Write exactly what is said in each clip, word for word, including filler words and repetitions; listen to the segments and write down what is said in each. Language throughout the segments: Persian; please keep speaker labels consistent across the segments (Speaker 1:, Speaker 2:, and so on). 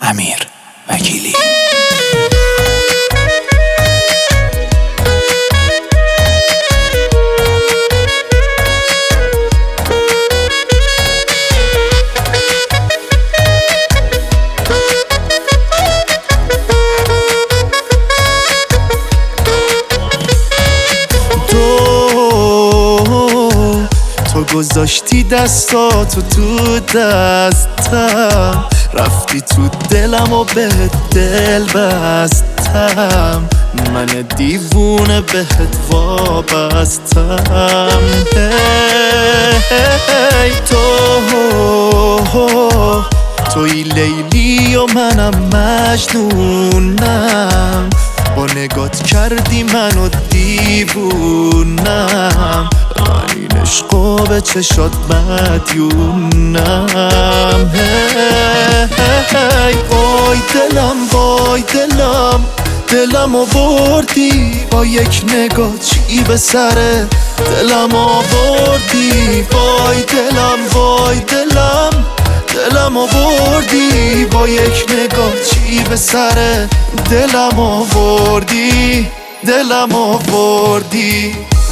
Speaker 1: امیر وکیلی.
Speaker 2: تو گذاشتی دستاتو تو دستم، رفتی تو دلم و به دل بستم، من دیوونه بهت وابستم. هی تو توی لیلی و منم مجنونم، با نگات کردی منو دیوونم، من این عشقو به چشات مدیونم. هی وای دلم وای دلم دلم آوردی با یک نگاه، چی به سر دلم آوردی. وای دلم وای دلم دلم آوردی با یک نگاه، چی به سر دلم آوردی دلم آوردی.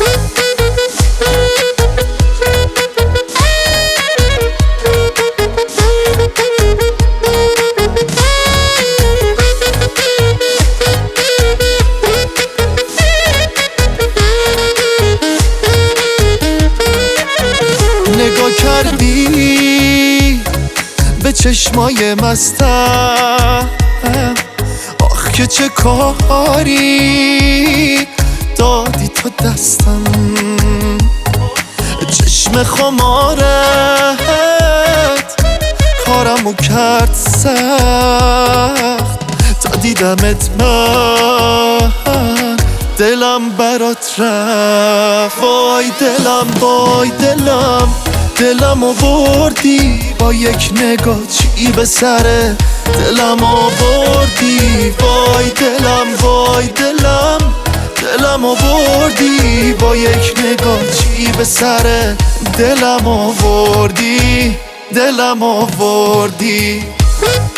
Speaker 2: نگاه کردی به چشمای مستم، آخ که چه کاری دادی تو دستم، چشم خمارت کارمو کرد سخت، تا دیدمت من دلم برات رفت. وای دلم وای دلم دلم آوردی با یک نگاه، چی به سر دلم آوردی. وای دلم وای دلم دلم آوردی با یک نگاه، چی به سر دلم آوردی دلم آوردی.